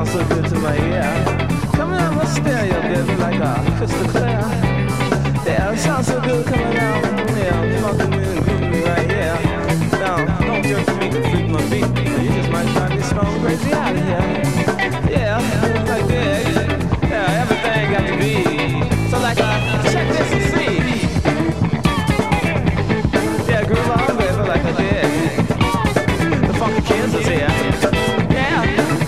sounds so good to my ear. Coming out my stereo, baby, like a crystal clear. Yeah, it sounds so good coming out. Yeah, funky music grooving right here. Now, don't just make it freak my beat. You just might find me strong crazy out of here. Yeah, like this. Yeah, everything got to be. So like, check this and see. Yeah, groove on, baby, like I did. The funky kids is here. Yeah.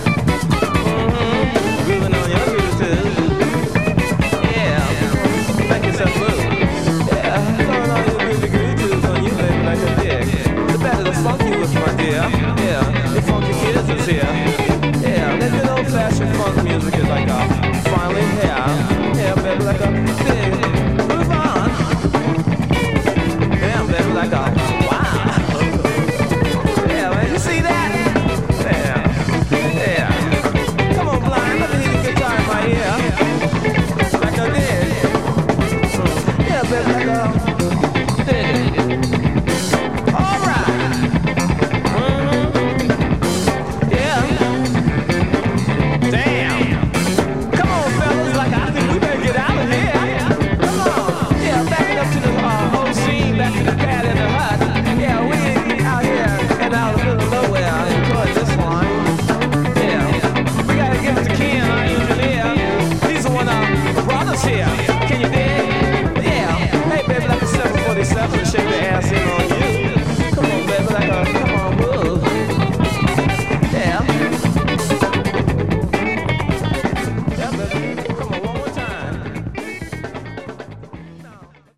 Grooving on your groove too. Yeah. Make yourself move. Yeah. Throwing all your groovy grooves on you, baby, like I did. The better the funk you with, my dear. Yeah. The funky kids is here. Yeah. That good old-fashioned funk music is like finally here. Yeah, baby, like a big groove on. Yeah, baby, like a wow. Yeah, man, you see that? Yeah, yeah. Come on, blind, let me hear the guitar in my ear. Like I did. Yeah, baby, like a did. All right. Yeah. Damn. Come on, fellas, like I think we better get out of here. Come on. Yeah, back it up to the whole scene, back to the pad in the hut. Yeah, we out here and out of the middle of nowhere. I enjoy this one. Yeah, we gotta give it to Ken, our engineer. He's the one of the brothers here. Can you dig? Yeah. Hey, baby, like a 747 shake.